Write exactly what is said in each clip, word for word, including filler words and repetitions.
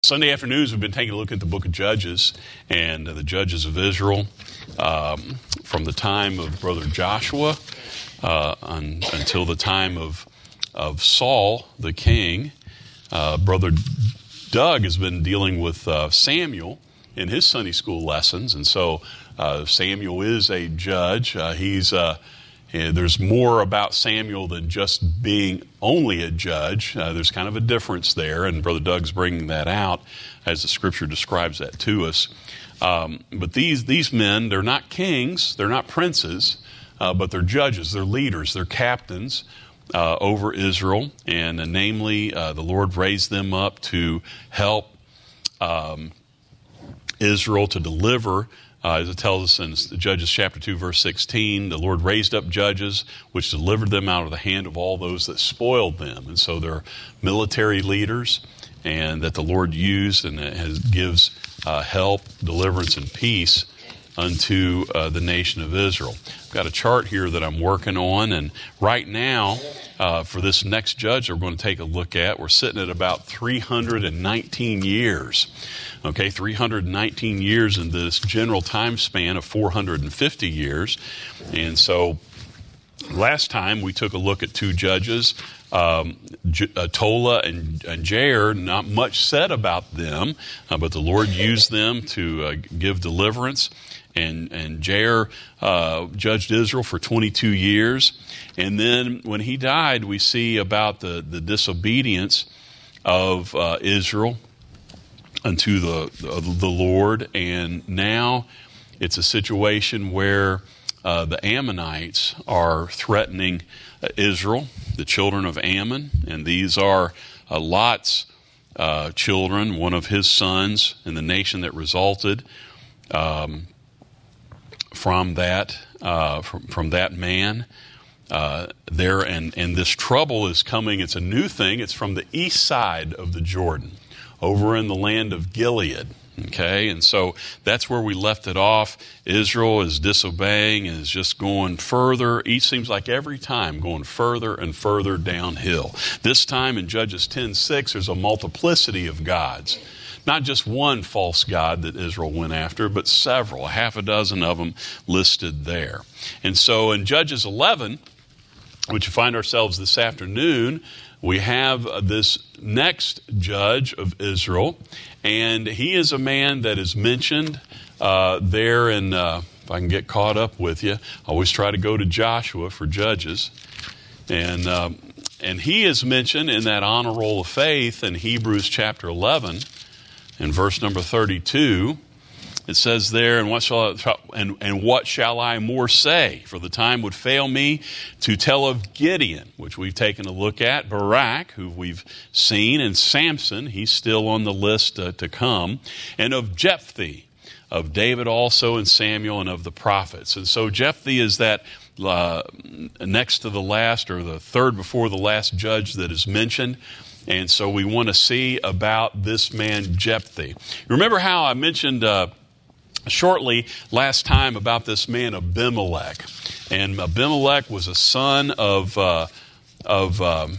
Sunday afternoons, we've been taking a look at the book of Judges and uh, the judges of Israel um, from the time of Brother Joshua uh, un, until the time of, of Saul, the king. Uh, Brother Doug has been dealing with uh, Samuel in his Sunday school lessons, and so uh, Samuel is a judge. Uh, he's uh, And there's more about Samuel than just being only a judge. Uh, there's kind of a difference there, and Brother Doug's bringing that out as the Scripture describes that to us. Um, but these these men, they're not kings, they're not princes, uh, but they're judges, they're leaders, they're captains uh, over Israel. And uh, namely, uh, the Lord raised them up to help um, Israel to deliver. Uh, as it tells us in Judges chapter two, verse sixteen, the Lord raised up judges which delivered them out of the hand of all those that spoiled them. And so they're military leaders, and that the Lord used and has, gives uh, help, deliverance, and peace unto uh, the nation of Israel. I've got a chart here that I'm working on, and right now, uh, for this next judge that we're going to take a look at, we're sitting at about three hundred nineteen years. Okay, three hundred nineteen years in this general time span of four hundred fifty years. And so last time we took a look at two judges, um, J- uh, Tola and, and Jair. Not much said about them, uh, but the Lord used them to uh, give deliverance. And, and Jair uh, judged Israel for twenty-two years. And then when he died, we see about the, the disobedience of uh, Israel unto the, the the Lord, and now it's a situation where uh, the Ammonites are threatening uh, Israel, the children of Ammon, and these are uh, Lot's uh, children, one of his sons, in the nation that resulted um, from that uh, from, from that man. Uh, there and and this trouble is coming. It's a new thing. It's from the east side of the Jordan, over in the land of Gilead, okay? And so that's where we left it off. Israel is disobeying and is just going further. Each seems like every time going further and further downhill. This time in Judges ten six, there's a multiplicity of gods. Not just one false god that Israel went after, but several, a half a dozen of them listed there. And so in Judges eleven, which we find ourselves this afternoon, we have this next judge of Israel, and he is a man that is mentioned uh, there in, uh, if I can get caught up with you, I always try to go to Joshua for judges. And uh, and he is mentioned in that honor roll of faith in Hebrews chapter eleven, in verse number thirty-two. It says there, and what shall I, and, and what shall I more say? For the time would fail me to tell of Gideon, which we've taken a look at, Barak, who we've seen, and Samson, he's still on the list uh, to come, and of Jephthah, of David also, and Samuel, and of the prophets. And so Jephthah is that uh, next to the last, or the third before the last judge that is mentioned. And so we want to see about this man Jephthah. Remember how I mentioned uh, shortly last time about this man Abimelech, and Abimelech was a son of uh, of um,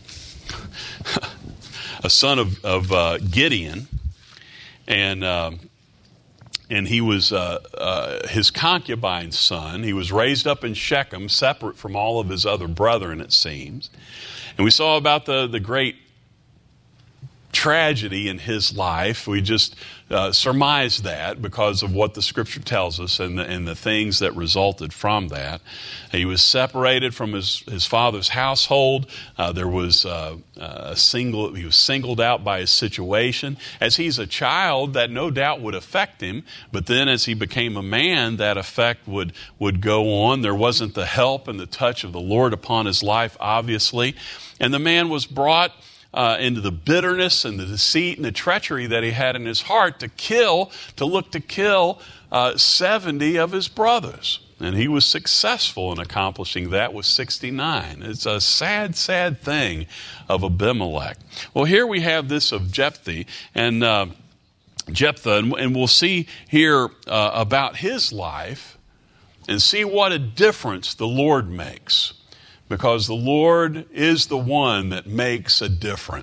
a son of, of uh, Gideon, and um, and he was uh, uh, his concubine's son. He was raised up in Shechem, separate from all of his other brethren, it seems. And we saw about the the great tragedy in his life. We just uh, surmised that because of what the Scripture tells us and the, and the things that resulted from that. He was separated from his, his father's household. Uh, there was uh, a single. He was singled out by his situation. As he's a child, that no doubt would affect him. But then, as he became a man, that effect would would go on. There wasn't the help and the touch of the Lord upon his life, obviously, and the man was brought Uh, into the bitterness and the deceit and the treachery that he had in his heart to kill, to look to kill uh, seventy of his brothers. And he was successful in accomplishing that with sixty-nine. It's a sad, sad thing of Abimelech. Well, here we have this of Jephthah, and uh, Jephthah, and, and we'll see here uh, about his life and see what a difference the Lord makes. Because the Lord is the one that makes a difference.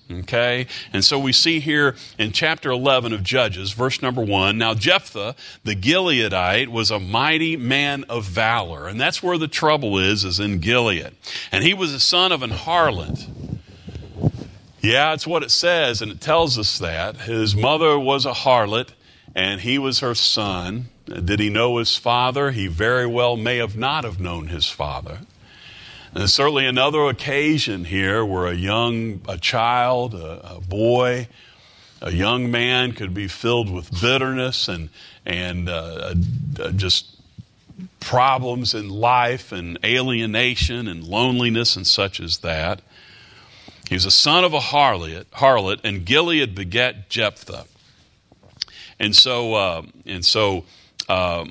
Okay? And so we see here in chapter eleven of Judges, verse number one, now Jephthah, the Gileadite, was a mighty man of valor. And that's where the trouble is, is in Gilead. And he was the son of an harlot. Yeah, it's what it says, and it tells us that. His mother was a harlot, and he was her son. Did he know his father? He very well may have not have known his father. And there's certainly another occasion here where a young, a child, a, a boy, a young man could be filled with bitterness and and uh, uh, just problems in life and alienation and loneliness and such as that. He was a son of a harlot, harlot, and Gilead begat Jephthah. And so, uh, and so. Uh,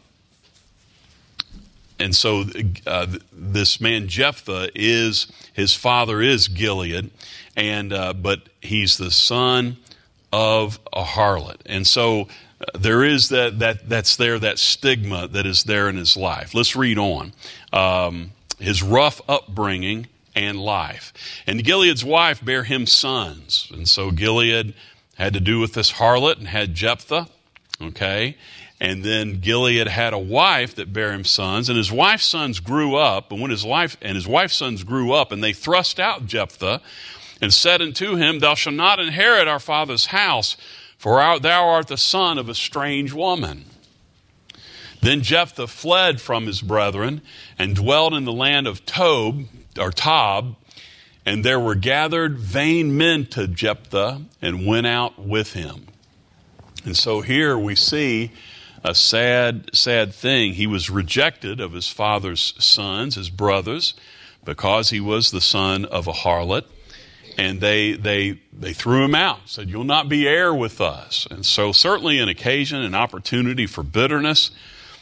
And so uh, this man Jephthah is, his father is Gilead, and uh, but he's the son of a harlot. And so uh, there is that, that, that's there, that stigma that is there in his life. Let's read on. Um, his rough upbringing and life. And Gilead's wife bare him sons. And so Gilead had to do with this harlot and had Jephthah, okay? And then Gilead had a wife that bare him sons, and his wife's sons grew up. And when his wife and his wife's sons grew up, and they thrust out Jephthah, and said unto him, Thou shalt not inherit our father's house, for our, thou art the son of a strange woman. Then Jephthah fled from his brethren, and dwelt in the land of Tob or Tob, and there were gathered vain men to Jephthah, and went out with him. And so here we see a sad, sad thing. He was rejected of his father's sons, his brothers, because he was the son of a harlot. And they they they threw him out, said, You'll not be heir with us. And so certainly an occasion, an opportunity for bitterness,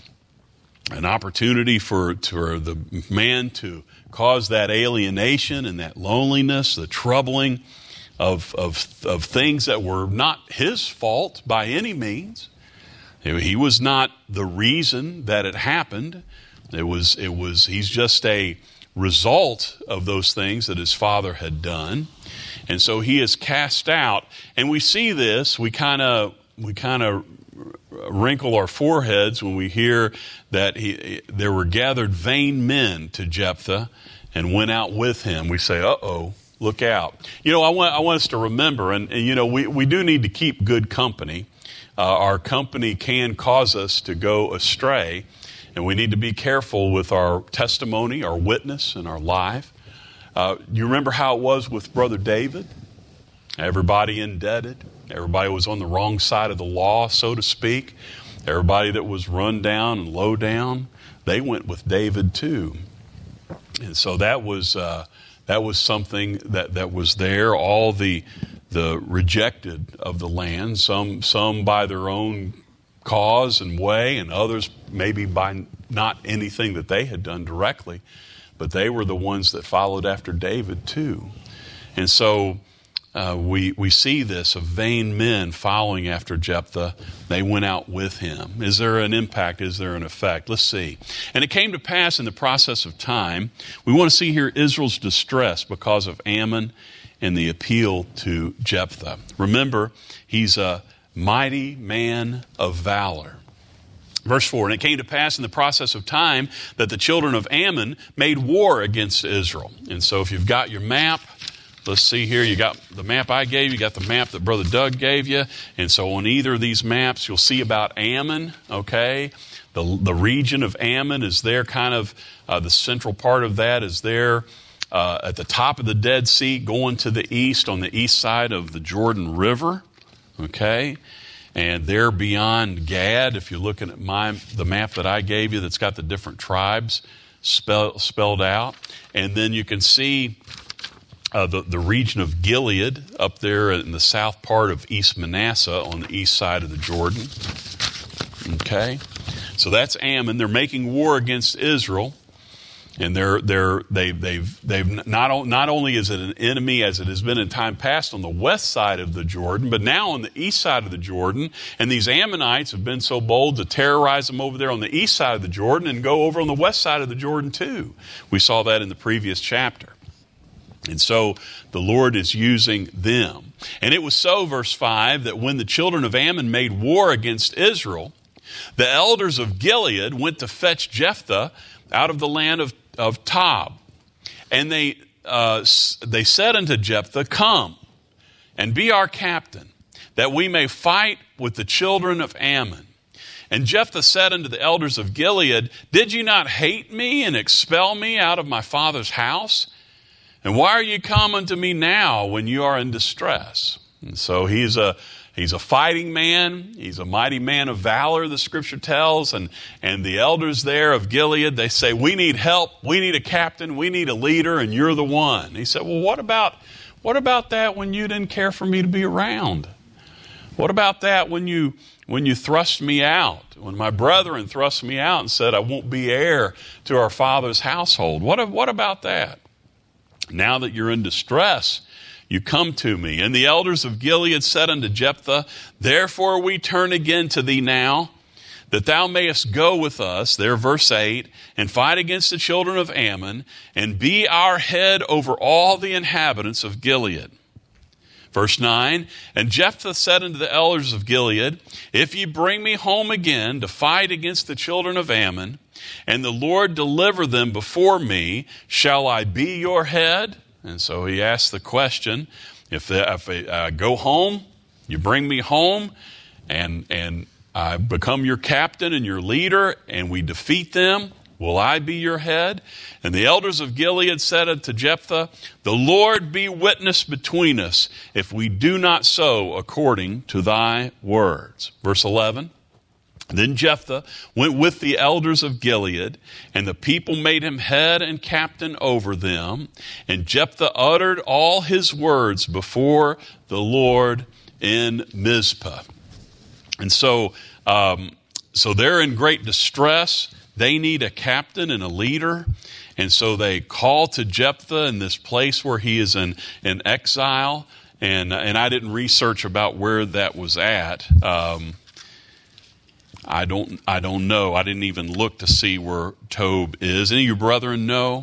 an opportunity for, for the man to cause that alienation and that loneliness, the troubling of, of, of things that were not his fault by any means. He was not the reason that it happened. It was, it was, he's just a result of those things that his father had done. And so he is cast out. And we see this, we kind of, we kind of wrinkle our foreheads when we hear that he, there were gathered vain men to Jephthah and went out with him. We say, uh-oh, look out. You know, I want, I want us to remember, and, and you know, we, we do need to keep good company. Uh, our company can cause us to go astray, and we need to be careful with our testimony, our witness, and our life. Uh, you remember how it was with Brother David? Everybody indebted. Everybody was on the wrong side of the law, so to speak. Everybody that was run down and low down, they went with David too. And so that was uh, that was something that, that was there. All the the rejected of the land, some some by their own cause and way, and others maybe by not anything that they had done directly, but they were the ones that followed after David too. And so uh, we we see this of vain men following after Jephthah. They went out with him. Is there an impact? Is there an effect? Let's see. And it came to pass in the process of time, we want to see here Israel's distress because of Ammon and the appeal to Jephthah. Remember, he's a mighty man of valor. Verse four, and it came to pass in the process of time that the children of Ammon made war against Israel. And so if you've got your map, let's see here, you got the map I gave, you got the map that Brother Doug gave you. And so on either of these maps, you'll see about Ammon, okay? The, the region of Ammon is there, kind of uh, the central part of that is there. Uh, at the top of the Dead Sea, going to the east, on the east side of the Jordan River, okay? And there beyond Gad, if you're looking at my the map that I gave you that's got the different tribes spell, spelled out. And then you can see uh, the, the region of Gilead up there in the south part of East Manasseh on the east side of the Jordan, okay? So that's Ammon. They're making war against Israel. And they're they're they they've they've not not only is it an enemy as it has been in time past on the west side of the Jordan, but now on the east side of the Jordan. And these Ammonites have been so bold to terrorize them over there on the east side of the Jordan and go over on the west side of the Jordan too. We saw that in the previous chapter. And so the Lord is using them. And it was so, verse five, that when the children of Ammon made war against Israel, the elders of Gilead went to fetch Jephthah out of the land of, of Tob. And they, uh, they said unto Jephthah, Come and be our captain, that we may fight with the children of Ammon. And Jephthah said unto the elders of Gilead, Did you not hate me and expel me out of my father's house? And why are you come unto me now when you are in distress? And so he's a he's a fighting man. He's a mighty man of valor, the scripture tells. And, and the elders there of Gilead, they say, we need help. We need a captain. We need a leader, and you're the one. He said, well, what about, what about that when you didn't care for me to be around? What about that when you when you thrust me out? When my brethren thrust me out and said, I won't be heir to our father's household. What, what about that? Now that you're in distress, you come to me. And the elders of Gilead said unto Jephthah, Therefore we turn again to thee now, that thou mayest go with us, there verse eight, and fight against the children of Ammon, and be our head over all the inhabitants of Gilead. Verse nine, And Jephthah said unto the elders of Gilead, If ye bring me home again to fight against the children of Ammon, and the Lord deliver them before me, shall I be your head? And so he asked the question, if, the, if I uh, go home, you bring me home, and, and I become your captain and your leader, and we defeat them, will I be your head? And the elders of Gilead said unto Jephthah, The Lord be witness between us, if we do not so according to thy words. Verse eleven, Then Jephthah went with the elders of Gilead, and the people made him head and captain over them. And Jephthah uttered all his words before the Lord in Mizpah. And so, um, so they're in great distress. They need a captain and a leader. And so they call to Jephthah in this place where he is in, in exile. And, and I didn't research about where that was at. Um, I don't I don't know. I didn't even look to see where Tob is. Any of your brethren know?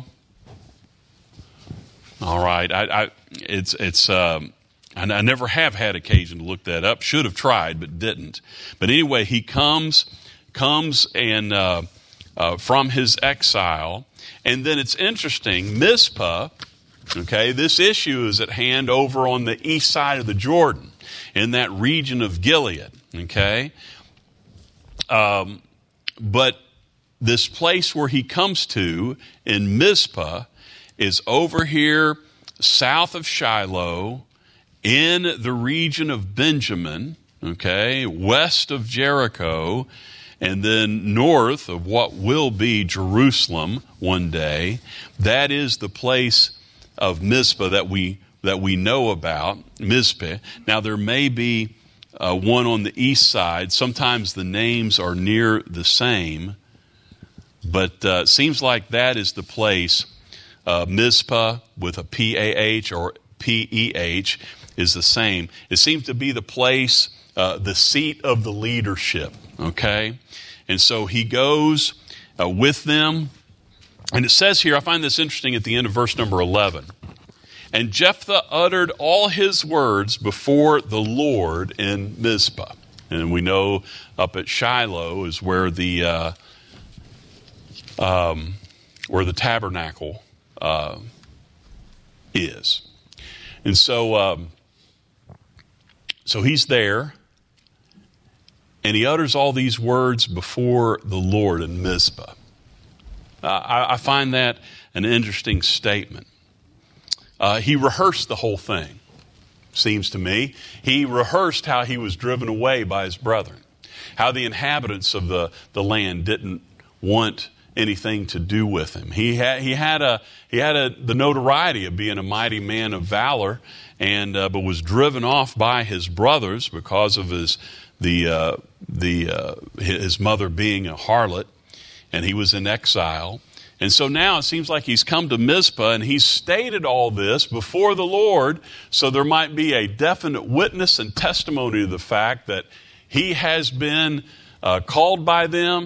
All right. I, I it's it's um, I, I never have had occasion to look that up. Should have tried, but didn't. But anyway, he comes comes and uh, uh, from his exile, and then it's interesting. Mizpah. Okay, this issue is at hand over on the east side of the Jordan, in that region of Gilead. Okay. Um, but this place where he comes to in Mizpah is over here south of Shiloh in the region of Benjamin, okay, west of Jericho, and then north of what will be Jerusalem one day. That is the place of Mizpah that we that we know about, Mizpah. Now there may be Uh, one on the east side. Sometimes the names are near the same, but uh, it seems like that is the place. Uh, Mizpah with a P A H or P E H is the same. It seems to be the place, uh, the seat of the leadership, okay? And so he goes uh, with them. And it says here, I find this interesting at the end of verse number eleven. And Jephthah uttered all his words before the Lord in Mizpah. And we know up at Shiloh is where the uh, um, where the tabernacle uh, is. And so, um, so he's there, and he utters all these words before the Lord in Mizpah. Uh, I, I find that an interesting statement. Uh, he rehearsed the whole thing, seems to me. He rehearsed how he was driven away by his brethren, how the inhabitants of the, the land didn't want anything to do with him. He had he had a he had a, the notoriety of being a mighty man of valor, and uh, but was driven off by his brothers because of his the uh, the uh, his mother being a harlot, and he was in exile. And so now it seems like he's come to Mizpah and he's stated all this before the Lord, so there might be a definite witness and testimony to the fact that he has been uh, called by them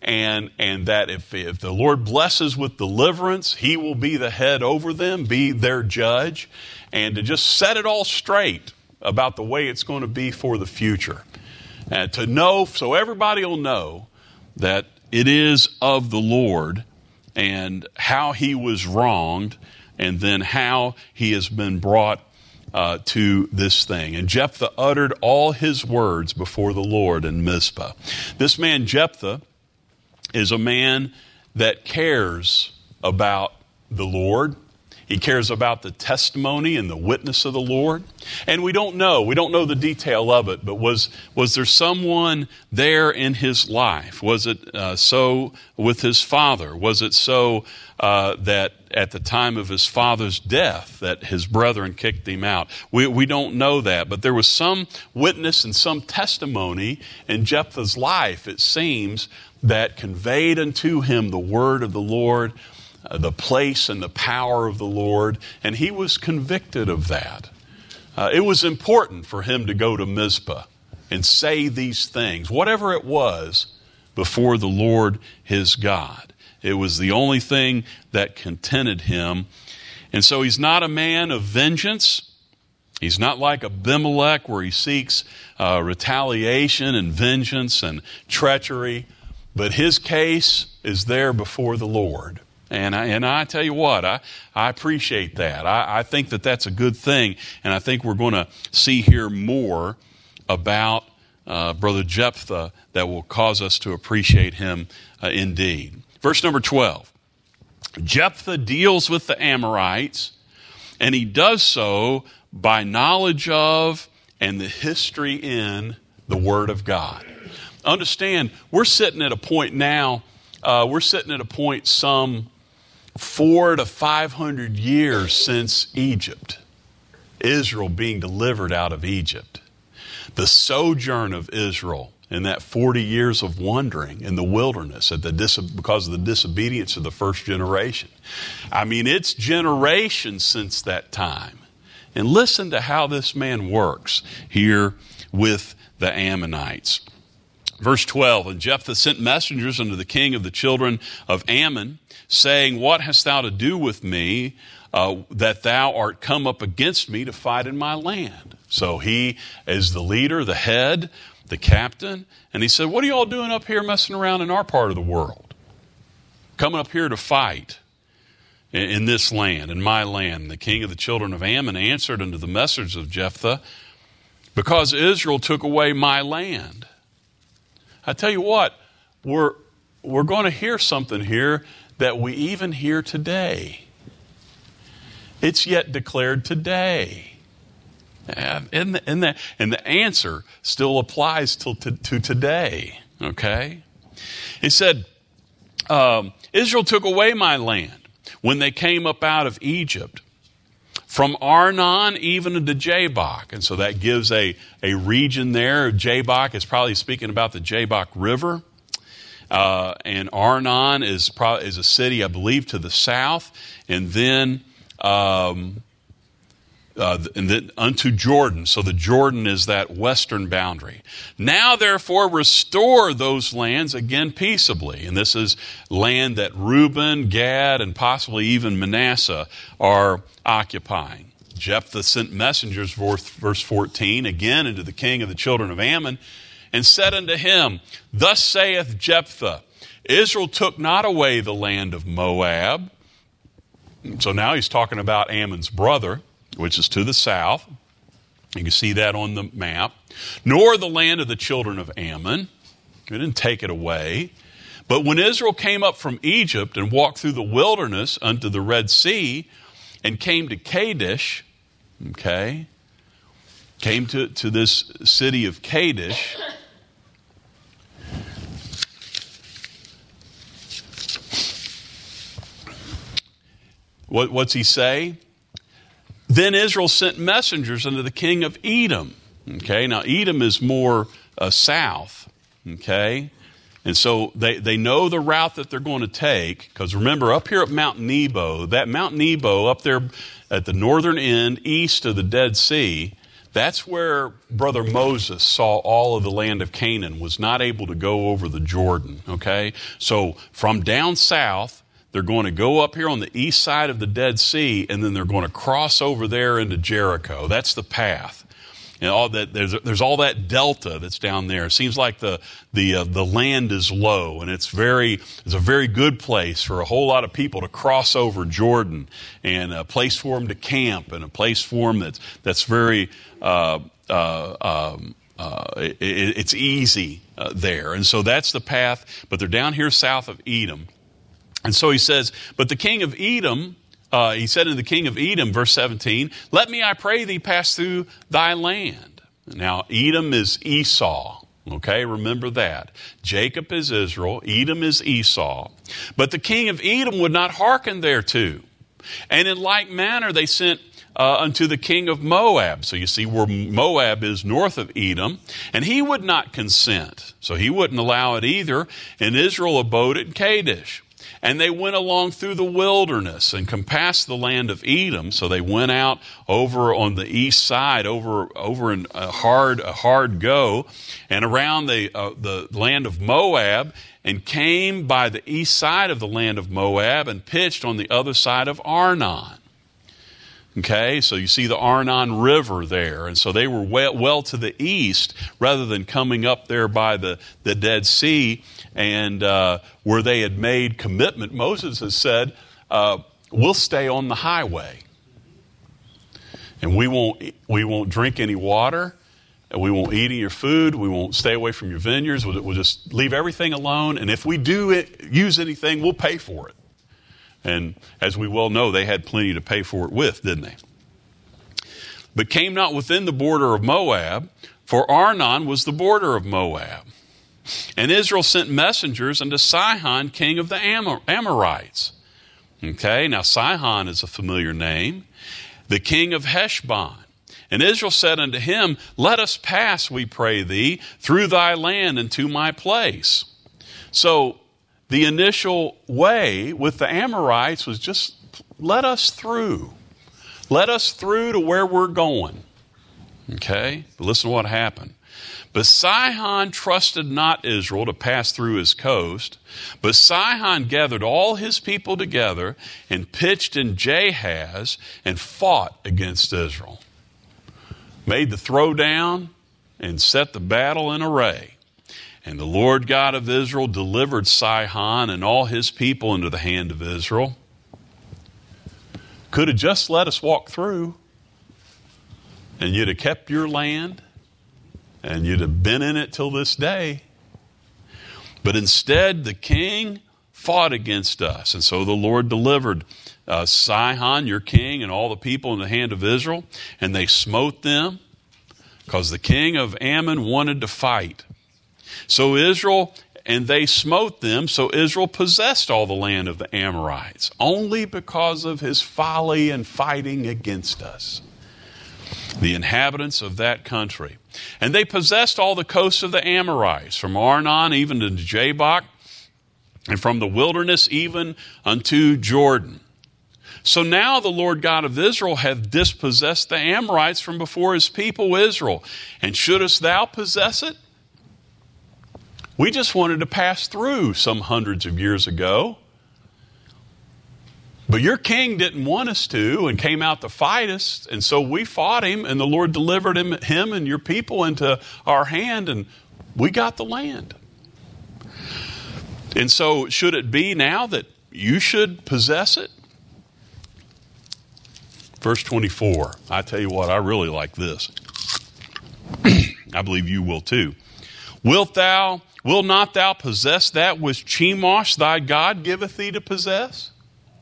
and and that if, if the Lord blesses with deliverance, he will be the head over them, be their judge, and to just set it all straight about the way it's going to be for the future. And to know, so everybody will know that it is of the Lord and how he was wronged, and then how he has been brought uh, to this thing. And Jephthah uttered all his words before the Lord in Mizpah. This man Jephthah is a man that cares about the Lord. He cares about the testimony and the witness of the Lord. And we don't know. We don't know the detail of it, but was, was there someone there in his life? Was it uh, so with his father? Was it so uh, that at the time of his father's death that his brethren kicked him out? We, we don't know that, but there was some witness and some testimony in Jephthah's life, it seems, that conveyed unto him the word of the Lord, Uh, the place and the power of the Lord, and he was convicted of that. Uh, it was important for him to go to Mizpah and say these things, whatever it was, before the Lord his God. It was the only thing that contented him. And so he's not a man of vengeance. He's not like Abimelech, where he seeks uh, retaliation and vengeance and treachery, but his case is there before the Lord. And I, and I tell you what, I, I appreciate that. I, I think that that's a good thing. And I think we're going to see here more about uh, Brother Jephthah that will cause us to appreciate him uh, indeed. Verse number twelve. Jephthah deals with the Amorites, and he does so by knowledge of and the history in the Word of God. Understand, we're sitting at a point now, uh, we're sitting at a point some Four to five hundred years since Egypt, Israel being delivered out of Egypt. The sojourn of Israel in that forty years of wandering in the wilderness at the dis- because of the disobedience of the first generation. I mean, it's generations since that time. And listen to how this man works here with the Ammonites. Verse twelve, and Jephthah sent messengers unto the king of the children of Ammon, saying, what hast thou to do with me, uh, that thou art come up against me to fight in my land? So he is the leader, the head, the captain, and he said, what are you all doing up here messing around in our part of the world? Coming up here to fight in, in this land, in my land. And the king of the children of Ammon answered unto the messengers of Jephthah, because Israel took away my land. I tell you what, we're, we're going to hear something here that we even hear today. It's yet declared today. And the, and the, and the answer still applies till to, to today. Okay? He said, um, Israel took away my land when they came up out of Egypt, from Arnon even to Jabbok. And so that gives a, a region there. Jabbok is probably speaking about the Jabbok River. Uh, and Arnon is, pro- is a city, I believe, to the south. And then, um, uh, and then unto Jordan. So the Jordan is that western boundary. Now, therefore, restore those lands again peaceably. And this is land that Reuben, Gad, and possibly even Manasseh are occupying. Jephthah sent messengers, verse fourteen, again into the king of the children of Ammon, and said unto him, thus saith Jephthah, Israel took not away the land of Moab. So now he's talking about Ammon's brother, which is to the south. You can see that on the map. Nor the land of the children of Ammon. They didn't take it away. But when Israel came up from Egypt and walked through the wilderness unto the Red Sea and came to Kadesh, okay, came to, to this city of Kadesh, What, what's he say? Then Israel sent messengers unto the king of Edom. Okay, now Edom is more uh, south. Okay, and so they, they know the route that they're going to take. Because remember, up here at Mount Nebo, that Mount Nebo up there at the northern end, east of the Dead Sea, That's where Brother Moses saw all of the land of Canaan, was not able to go over the Jordan, okay? So from down south, they're going to go up here on the east side of the Dead Sea, and then they're going to cross over there into Jericho. That's the path. And all that, there's, there's all that delta that's down there. It seems like the the uh, the land is low, and it's very it's a very good place for a whole lot of people to cross over Jordan, and a place for them to camp, and a place for them that's that's very uh, uh, um, uh, it, it's easy uh, there. And so that's the path. But they're down here south of Edom, and so he says, "But the king of Edom." Uh, he said to the king of Edom, verse seventeen, "Let me, I pray thee, pass through thy land." Now, Edom is Esau. Okay, remember that. Jacob is Israel. Edom is Esau. But the king of Edom would not hearken thereto. And in like manner they sent uh, unto the king of Moab. So you see where Moab is north of Edom. And he would not consent. So he wouldn't allow it either. And Israel abode at Kadesh. And they went along through the wilderness and compassed the land of Edom. So they went out over on the east side, over over in a hard a hard go, and around the uh, the land of Moab, and came by the east side of the land of Moab and pitched on the other side of Arnon. Okay, so you see the Arnon River there. And so they were well, well to the east rather than coming up there by the, the Dead Sea, and uh, where they had made commitment. Moses has said, uh, we'll stay on the highway. And we won't, we won't drink any water. And we won't eat any of your food. We won't stay away from your vineyards. We'll, we'll just leave everything alone. And if we do it, use anything, we'll pay for it. And as we well know, they had plenty to pay for it with, didn't they? But came not within the border of Moab, for Arnon was the border of Moab. And Israel sent messengers unto Sihon, king of the Amor- Amorites. Okay, now Sihon is a familiar name. The king of Heshbon. And Israel said unto him, Let us pass, we pray thee, through thy land into my place. So, the initial way with the Amorites was just let us through. Let us through to where we're going. Okay? But listen to what happened. But Sihon trusted not Israel to pass through his coast, but Sihon gathered all his people together and pitched in Jahaz and fought against Israel. Made the throwdown and set the battle in array. And the Lord God of Israel delivered Sihon and all his people into the hand of Israel. Could have just let us walk through, and you'd have kept your land, and you'd have been in it till this day. But instead, the king fought against us. And so the Lord delivered uh, Sihon, your king, and all the people in the hand of Israel. And they smote them because the king of Ammon wanted to fight. So Israel, and they smote them, so Israel possessed all the land of the Amorites, only because of his folly and fighting against us, the inhabitants of that country. And they possessed all the coasts of the Amorites, from Arnon even to Jabbok, and from the wilderness even unto Jordan. So now the Lord God of Israel hath dispossessed the Amorites from before his people Israel. And shouldest thou possess it? We just wanted to pass through some hundreds of years ago. But your king didn't want us to and came out to fight us. And so we fought him, and the Lord delivered him, him and your people into our hand, and we got the land. And so should it be now that you should possess it? Verse twenty-four. I tell you what, I really like this. I believe you will too. Wilt thou, will not thou possess that which Chemosh thy God giveth thee to possess?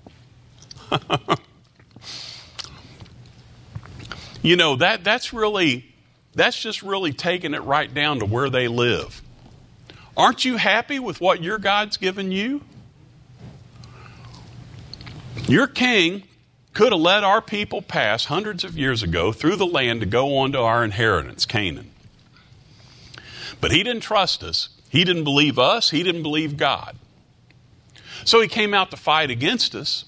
You know, that that's really, that's just really taking it right down to where they live. Aren't you happy with what your God's given you? Your king could have let our people pass hundreds of years ago through the land to go on to our inheritance, Canaan. But he didn't trust us. He didn't believe us. He didn't believe God. So he came out to fight against us.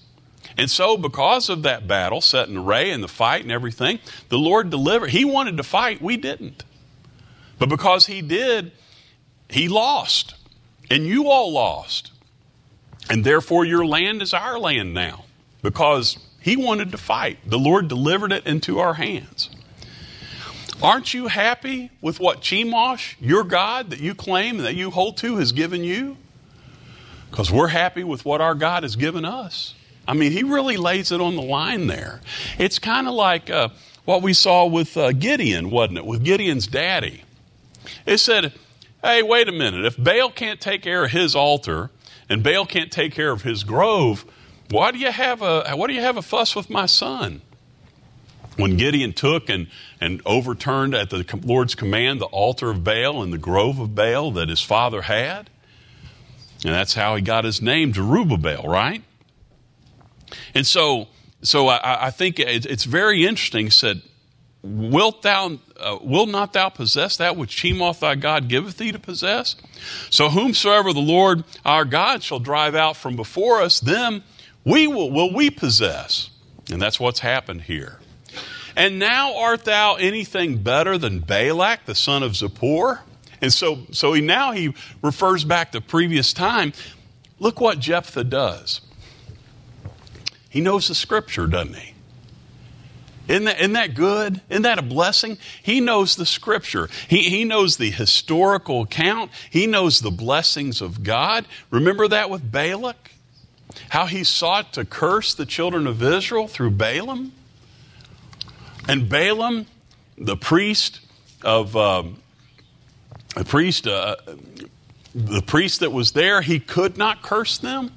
And so because of that battle set in array and the fight and everything, the Lord delivered. He wanted to fight. We didn't. But because he did, he lost. And you all lost. And therefore your land is our land now. Because he wanted to fight. The Lord delivered it into our hands. Aren't you happy with what Chemosh, your God that you claim and that you hold to, has given you? Because we're happy with what our God has given us. I mean, he really lays it on the line there. It's kind of like uh, what we saw with uh, Gideon, wasn't it? With Gideon's daddy. It said, hey, wait a minute. If Baal can't take care of his altar and Baal can't take care of his grove, why do you have a, why do you have a fuss with my son? When Gideon took and, and overturned at the Lord's command the altar of Baal and the grove of Baal that his father had, and that's how he got his name, Jerubbaal, right? And so, so I, I think it's very interesting. He said, "Wilt thou, uh, will not thou possess that which Chemosh thy God giveth thee to possess? So whomsoever the Lord our God shall drive out from before us, them we will will we possess." And that's what's happened here. And now art thou anything better than Balak, the son of Zippor? And so, so he now he refers back to previous time. Look what Jephthah does. He knows the scripture, doesn't he? Isn't that, isn't that good? Isn't that a blessing? He knows the scripture. He, he knows the historical account. He knows the blessings of God. Remember that with Balak? How he sought to curse the children of Israel through Balaam? And Balaam, the priest of um, the priest, uh, the priest that was there, he could not curse them.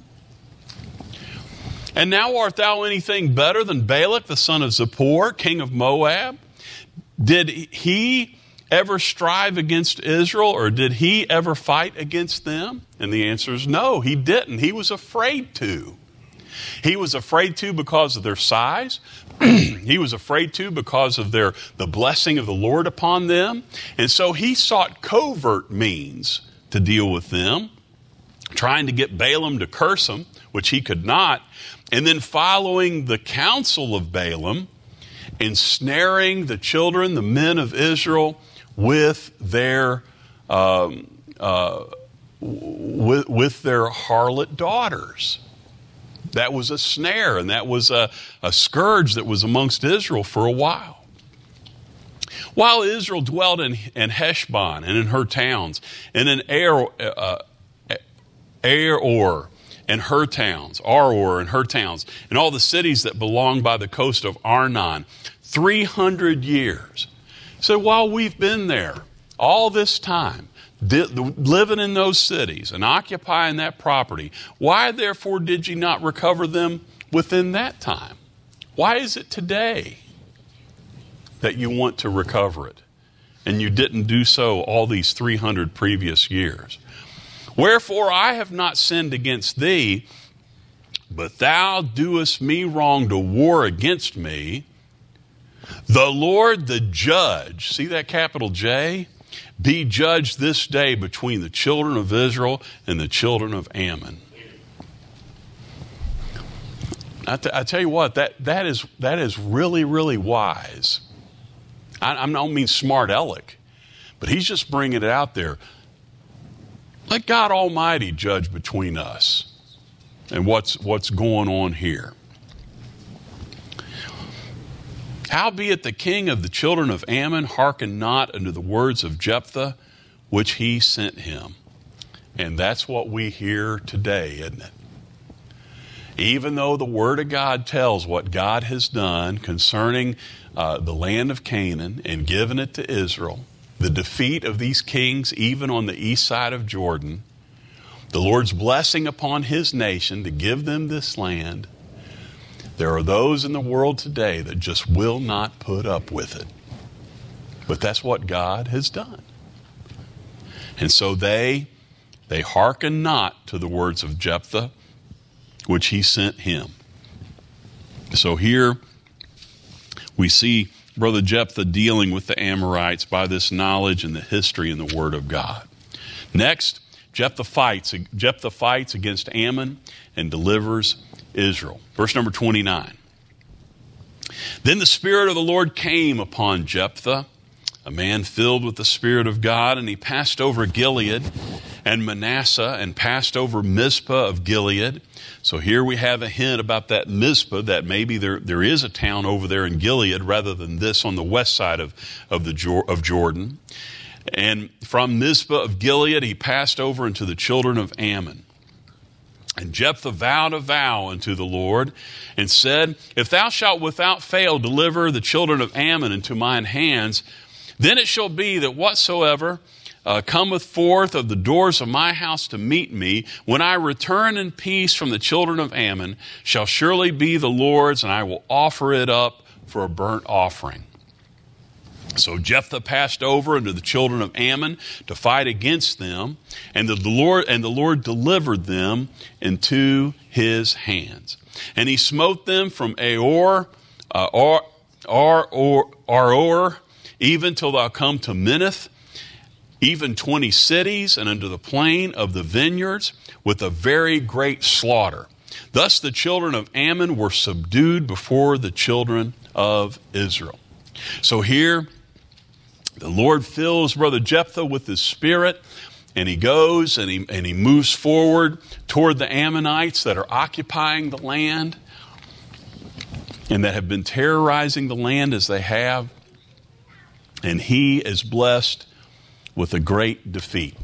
And now art thou anything better than Balak, the son of Zippor, king of Moab? Did he ever strive against Israel, or did he ever fight against them? And the answer is no, he didn't. He was afraid to. He was afraid to because of their size. He was afraid to because of their the blessing of the Lord upon them. And so he sought covert means to deal with them, trying to get Balaam to curse them, which he could not, and then following the counsel of Balaam, ensnaring the children, the men of Israel, with their um, uh, with, with their harlot daughters. That was a snare, and that was a, a scourge that was amongst Israel for a while. While Israel dwelt in, in Heshbon and in her towns, and in Ar, uh, Aroer and her towns, Aroer and her towns, and all the cities that belong by the coast of Arnon, three hundred years. So while we've been there all this time, living in those cities and occupying that property, why therefore did you not recover them within that time? Why is it today that you want to recover it and you didn't do so all these three hundred previous years? Wherefore I have not sinned against thee, but thou doest me wrong to war against me. The Lord the judge, see that capital J? Be judged this day between the children of Israel and the children of Ammon. I, t- I tell you what, that, that is that is really, really wise. I, I don't mean smart aleck, but he's just bringing it out there. Let God Almighty judge between us and what's what's going on here. Howbeit the king of the children of Ammon hearkened not unto the words of Jephthah, which he sent him. And that's what we hear today, isn't it? Even though the Word of God tells what God has done concerning uh, the land of Canaan and given it to Israel, the defeat of these kings even on the east side of Jordan, the Lord's blessing upon his nation to give them this land, there are those in the world today that just will not put up with it. But that's what God has done. And so they, they hearken not to the words of Jephthah, which he sent him. So here we see Brother Jephthah dealing with the Amorites by this knowledge and the history and the Word of God. Next, Jephthah fights, Jephthah fights against Ammon and delivers Israel. Verse number twenty-nine. Then the Spirit of the Lord came upon Jephthah, a man filled with the Spirit of God, and he passed over Gilead and Manasseh and passed over Mizpah of Gilead. So here we have a hint about that Mizpah, that maybe there, there is a town over there in Gilead rather than this on the west side of, of, the, of Jordan. And from Mizpah of Gilead, he passed over into the children of Ammon. And Jephthah vowed a vow unto the Lord and said, If thou shalt without fail deliver the children of Ammon into mine hands, then it shall be that whatsoever uh, cometh forth of the doors of my house to meet me, when I return in peace from the children of Ammon, shall surely be the Lord's, and I will offer it up for a burnt offering. So Jephthah passed over unto the children of Ammon to fight against them, and the, the Lord and the Lord delivered them into his hands. And he smote them from Aor, uh, Ar, Ar, Ar, Aror, even till thou come to Minnith, even twenty cities, and unto the plain of the vineyards, with a very great slaughter. Thus the children of Ammon were subdued before the children of Israel. So here, the Lord fills Brother Jephthah with his Spirit, and he goes and he, and he moves forward toward the Ammonites that are occupying the land and that have been terrorizing the land as they have. And he is blessed with a great defeat.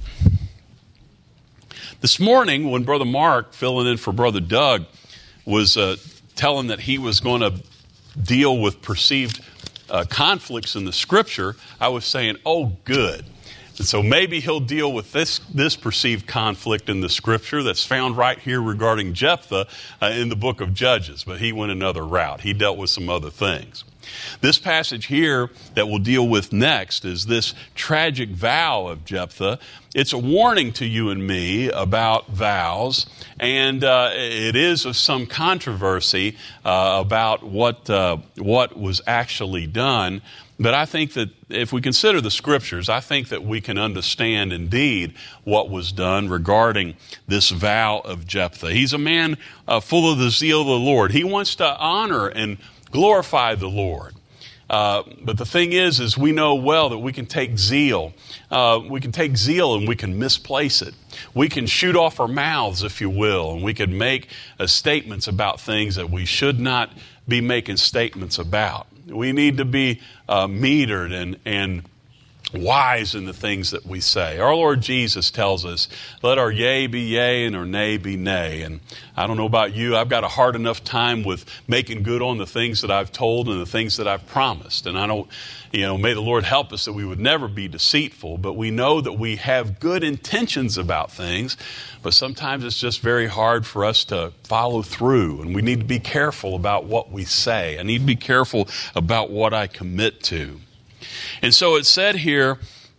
This morning, when Brother Mark, filling in for Brother Doug, was uh, telling that he was going to deal with perceived uh, conflicts in the Scripture, I was saying, oh, good. And so maybe he'll deal with this, this perceived conflict in the Scripture that's found right here regarding Jephthah uh, in the book of Judges. But he went another route. He dealt with some other things. This passage here that we'll deal with next is this tragic vow of Jephthah. It's a warning to you and me about vows, and uh, it is of some controversy uh, about what uh, what was actually done. But I think that if we consider the Scriptures, I think that we can understand indeed what was done regarding this vow of Jephthah. He's a man uh, full of the zeal of the Lord. He wants to honor and glorify the Lord. Uh, but the thing is, is we know well that we can take zeal. Uh, we can take zeal and we can misplace it. We can shoot off our mouths, if you will, and we can make uh, statements about things that we should not be making statements about. We need to be uh, metered and, and wise in the things that we say. Our Lord Jesus tells us, let our yea be yea and our nay be nay. And I don't know about you, I've got a hard enough time with making good on the things that I've told and the things that I've promised. And I don't, you know, may the Lord help us that we would never be deceitful, but we know that we have good intentions about things, but sometimes it's just very hard for us to follow through, and we need to be careful about what we say. I need to be careful about what I commit to. And so it said here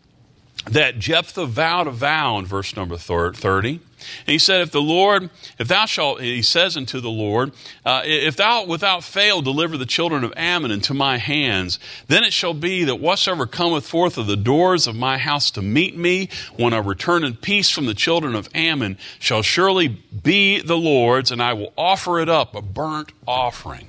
that Jephthah vowed a vow in verse number thirty. And he said, if the Lord, if thou shalt, he says unto the Lord, uh, if thou without fail deliver the children of Ammon into my hands, then it shall be that whatsoever cometh forth of the doors of my house to meet me, when I return in peace from the children of Ammon, shall surely be the Lord's, and I will offer it up, a burnt offering.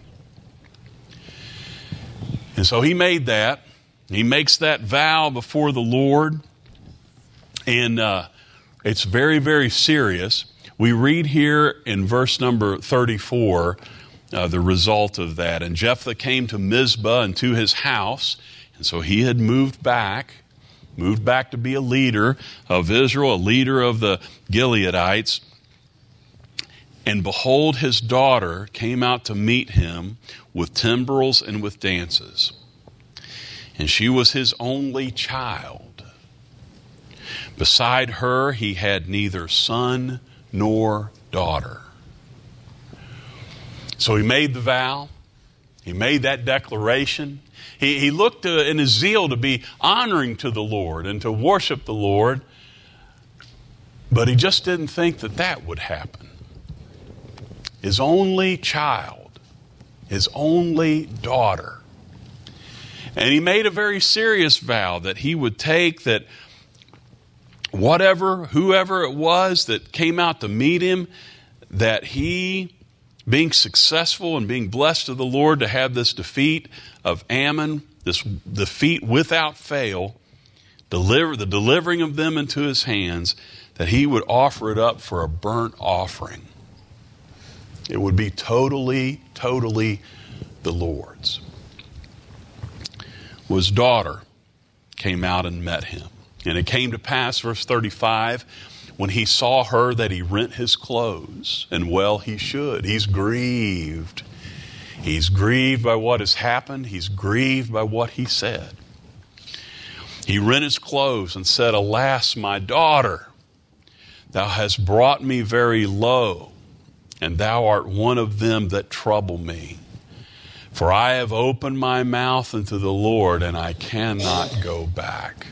And so he made that. He makes that vow before the Lord, and uh, it's very, very serious. We read here in verse number thirty-four uh, the result of that. And Jephthah came to Mizpah and to his house, and so he had moved back, moved back to be a leader of Israel, a leader of the Gileadites. And behold, his daughter came out to meet him with timbrels and with dances. And she was his only child. Beside her, he had neither son nor daughter. So he made the vow. He made that declaration. He, he looked to, in his zeal to be honoring to the Lord and to worship the Lord. But he just didn't think that that would happen. His only child, his only daughter. And he made a very serious vow that he would take, that whatever, whoever it was that came out to meet him, that he, being successful and being blessed of the Lord to have this defeat of Ammon, this defeat without fail, deliver the delivering of them into his hands, that he would offer it up for a burnt offering. It would be totally, totally the Lord's. Well, his daughter came out and met him. And it came to pass, verse thirty-five, when he saw her that he rent his clothes, and well he should. He's grieved. He's grieved by what has happened. He's grieved by what he said. He rent his clothes and said, Alas, my daughter, thou hast brought me very low, and thou art one of them that trouble me. For I have opened my mouth unto the Lord, and I cannot go back.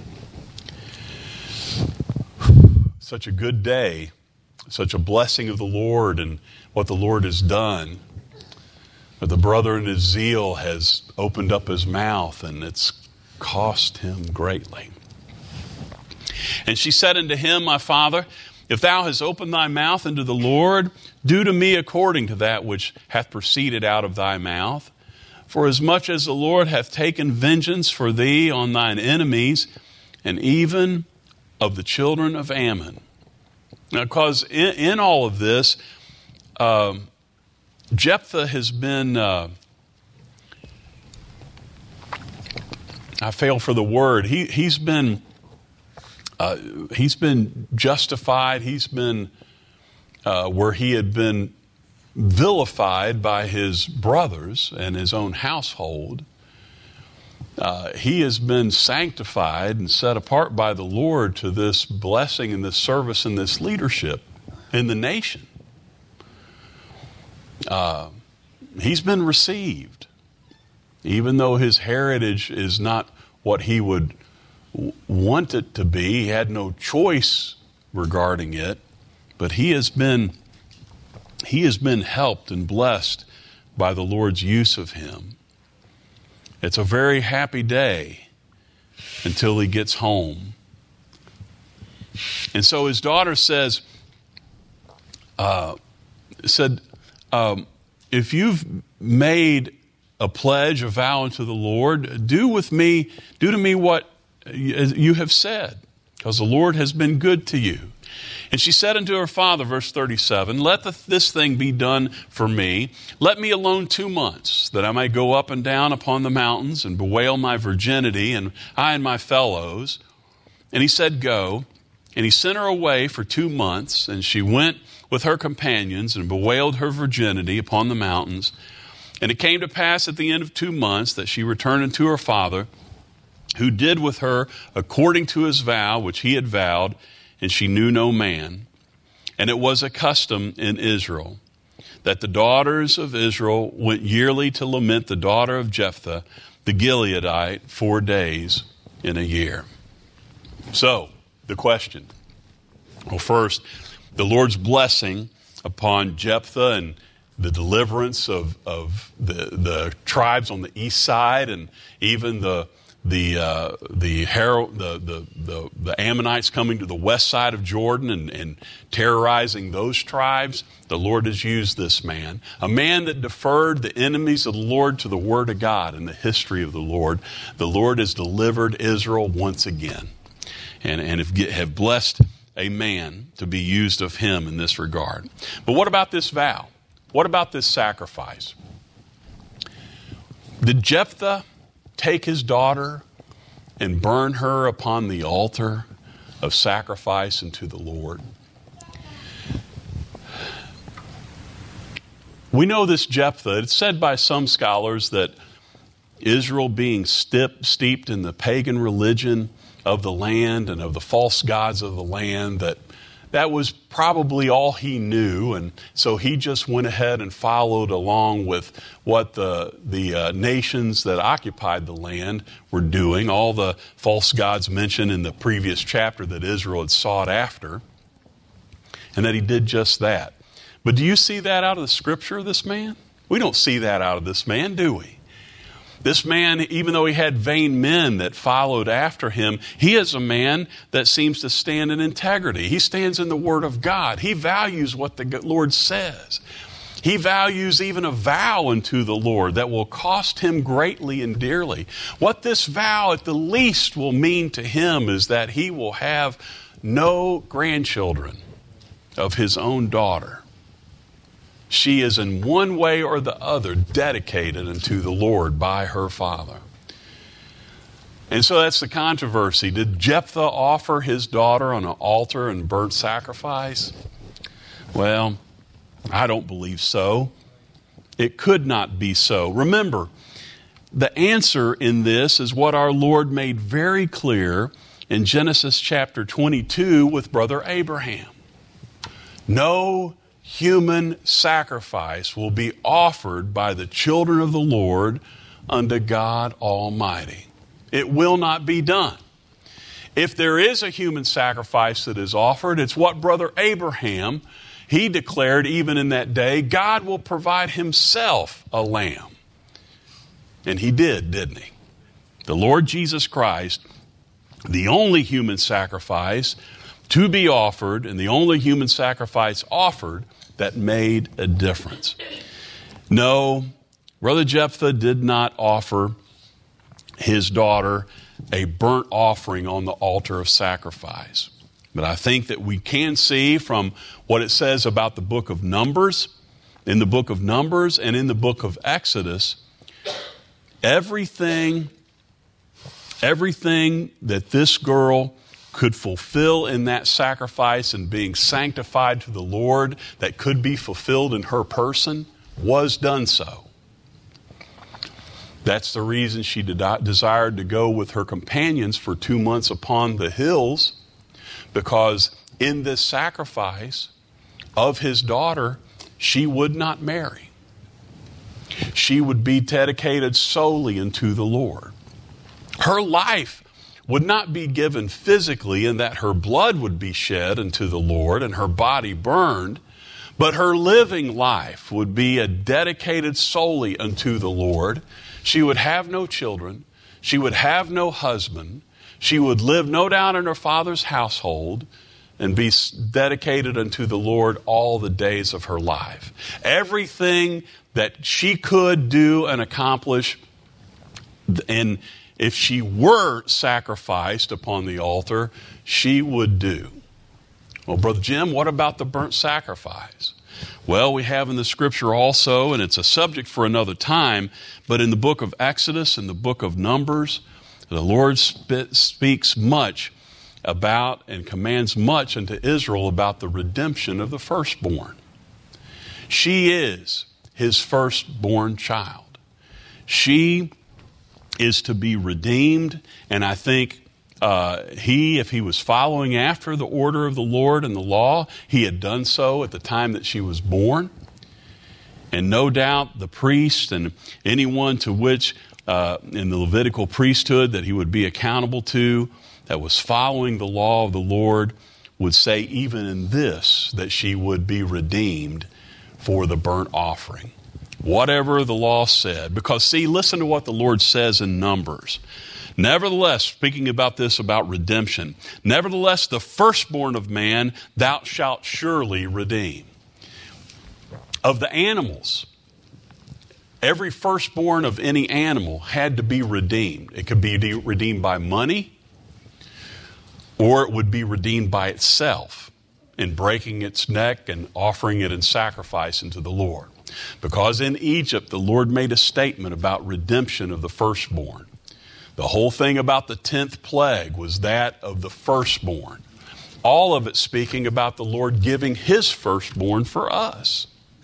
Such a good day, such a blessing of the Lord and what the Lord has done. But the brother in his zeal has opened up his mouth, and it's cost him greatly. And she said unto him, My father, if thou hast opened thy mouth unto the Lord, do to me according to that which hath proceeded out of thy mouth. For as much as the Lord hath taken vengeance for thee on thine enemies, and even of the children of Ammon. Now, because in, in all of this, um, Jephthah has been, uh, I fail for the word, he, he's been Uh, he's been justified. He's been uh, where he had been vilified by his brothers and his own household. Uh, he has been sanctified and set apart by the Lord to this blessing and this service and this leadership in the nation. Uh, he's been received, even though his heritage is not what he would want it to be. He had no choice regarding it, but he has been he has been helped and blessed by the Lord's use of him. It's a very happy day until he gets home. And so his daughter says, uh, said, um, if you've made a pledge, a vow unto the Lord, do with me, do to me what you have said, because the Lord has been good to you. And she said unto her father, verse thirty-seven, Let the, this thing be done for me. Let me alone two months, that I may go up and down upon the mountains and bewail my virginity, and I and my fellows. And he said, Go. And he sent her away for two months, and she went with her companions and bewailed her virginity upon the mountains. And it came to pass at the end of two months that she returned unto her father, who did with her according to his vow, which he had vowed, and she knew no man. And it was a custom in Israel that the daughters of Israel went yearly to lament the daughter of Jephthah, the Gileadite, four days in a year. So, the question. Well, first, the Lord's blessing upon Jephthah and the deliverance of, of the, the tribes on the east side, and even the the uh, the, Herod, the, the the the Ammonites coming to the west side of Jordan and, and terrorizing those tribes. The Lord has used this man, a man that deferred the enemies of the Lord to the word of God in the history of the Lord. The Lord has delivered Israel once again, and and have, have blessed a man to be used of him in this regard. But what about this vow? What about this sacrifice? Did Jephthah take his daughter and burn her upon the altar of sacrifice unto the Lord? We know this Jephthah. It's said by some scholars that Israel, being stip, steeped in the pagan religion of the land and of the false gods of the land, that that was probably all he knew, and so he just went ahead and followed along with what the the uh, nations that occupied the land were doing, all the false gods mentioned in the previous chapter that Israel had sought after, and that he did just that. But do you see that out of the scripture of this man? We don't see that out of this man, do we? This man, even though he had vain men that followed after him, he is a man that seems to stand in integrity. He stands in the Word of God. He values what the Lord says. He values even a vow unto the Lord that will cost him greatly and dearly. What this vow at the least will mean to him is that he will have no grandchildren of his own daughter. She is in one way or the other dedicated unto the Lord by her father. And so that's the controversy. Did Jephthah offer his daughter on an altar and burnt sacrifice? Well, I don't believe so. It could not be so. Remember, the answer in this is what our Lord made very clear in Genesis chapter twenty-two with Brother Abraham. No human sacrifice will be offered by the children of the Lord unto God Almighty. It will not be done. If there is a human sacrifice that is offered, it's what Brother Abraham, he declared even in that day, God will provide himself a lamb. And he did, didn't he? The Lord Jesus Christ, the only human sacrifice to be offered, and the only human sacrifice offered that made a difference. No, Brother Jephthah did not offer his daughter a burnt offering on the altar of sacrifice. But I think that we can see from what it says about the book of Numbers, in the book of Numbers and in the book of Exodus, everything, everything that this girl could fulfill in that sacrifice and being sanctified to the Lord that could be fulfilled in her person was done so. That's the reason she did not desired to go with her companions for two months upon the hills, because in this sacrifice of his daughter, she would not marry. She would be dedicated solely unto the Lord. Her life would not be given physically in that her blood would be shed unto the Lord and her body burned, but her living life would be a dedicated solely unto the Lord. She would have no children. She would have no husband. She would live no doubt in her father's household and be dedicated unto the Lord all the days of her life. Everything that she could do and accomplish, and if she were sacrificed upon the altar, she would do. Well, Brother Jim, what about the burnt sacrifice? Well, we have in the scripture also, and it's a subject for another time, but in the book of Exodus and the book of Numbers, the Lord sp- speaks much about and commands much unto Israel about the redemption of the firstborn. She is his firstborn child. She is to be redeemed, and I think uh, he, if he was following after the order of the Lord and the law, he had done so at the time that she was born. And no doubt the priest and anyone to which uh, in the Levitical priesthood that he would be accountable to, that was following the law of the Lord, would say even in this that she would be redeemed for the burnt offering. Whatever the law said. Because see, listen to what the Lord says in Numbers. Nevertheless, speaking about this, about redemption, nevertheless, the firstborn of man thou shalt surely redeem. Of the animals, every firstborn of any animal had to be redeemed. It could be redeemed by money, or it would be redeemed by itself in breaking its neck and offering it in sacrifice unto the Lord. Because in Egypt, the Lord made a statement about redemption of the firstborn. The whole thing about the tenth plague was that of the firstborn. All of it speaking about the Lord giving his firstborn for us.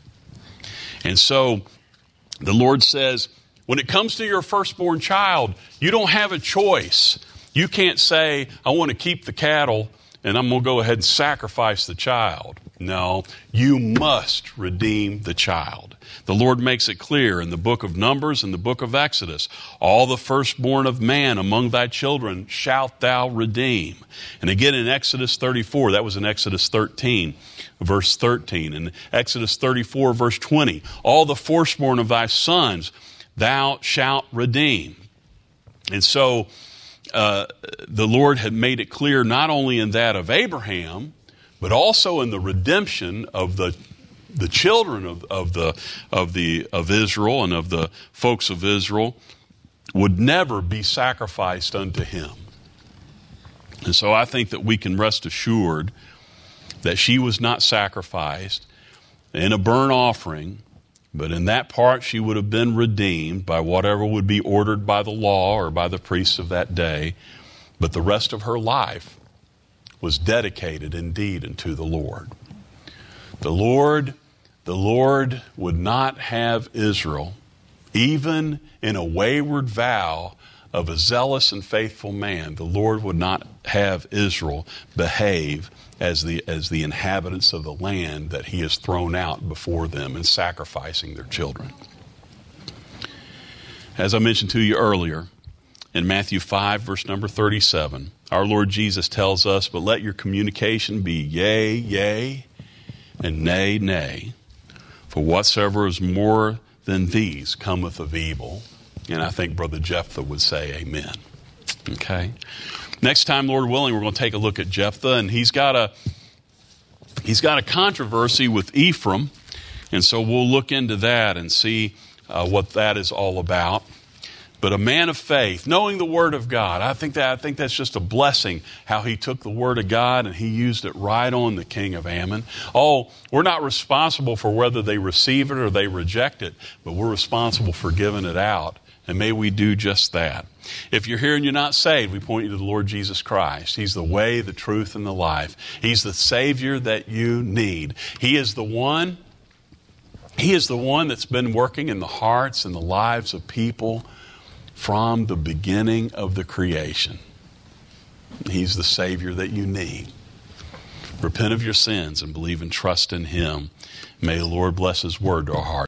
And so the Lord says, when it comes to your firstborn child, you don't have a choice. You can't say, I want to keep the cattle and I'm going to go ahead and sacrifice the child. No, you must redeem the child. The Lord makes it clear in the book of Numbers and the book of Exodus. All the firstborn of man among thy children shalt thou redeem. And again in Exodus thirty-four, that was in Exodus thirteen, verse thirteen. And Exodus thirty-four, verse twenty, all the firstborn of thy sons thou shalt redeem. And so uh, the Lord had made it clear not only in that of Abraham, but also in the redemption of the the children of, of the of the of Israel and of the folks of Israel would never be sacrificed unto him. And so I think that we can rest assured that she was not sacrificed in a burnt offering, but in that part she would have been redeemed by whatever would be ordered by the law or by the priests of that day. But the rest of her life was dedicated indeed unto the Lord. The Lord, the Lord would not have Israel, even in a wayward vow of a zealous and faithful man, the Lord would not have Israel behave as the as the inhabitants of the land that he has thrown out before them and sacrificing their children. As I mentioned to you earlier, in Matthew five, verse number thirty-seven, our Lord Jesus tells us, "But let your communication be yea, yea, and nay, nay. For whatsoever is more than these cometh of evil." And I think Brother Jephthah would say amen. Okay? Next time, Lord willing, we're going to take a look at Jephthah, and he's got a he's got a controversy with Ephraim, and so we'll look into that and see uh, what that is all about. But a man of faith, knowing the Word of God, I think that I think that's just a blessing how he took the Word of God and he used it right on the king of Ammon. Oh, we're not responsible for whether they receive it or they reject it, but we're responsible for giving it out. And may we do just that. If you're here and you're not saved, we point you to the Lord Jesus Christ. He's the way, the truth, and the life. He's the Savior that you need. He is the one, He is the one that's been working in the hearts and the lives of people from the beginning of the creation. He's the Savior that you need. Repent of your sins and believe and trust in Him. May the Lord bless His word to our hearts.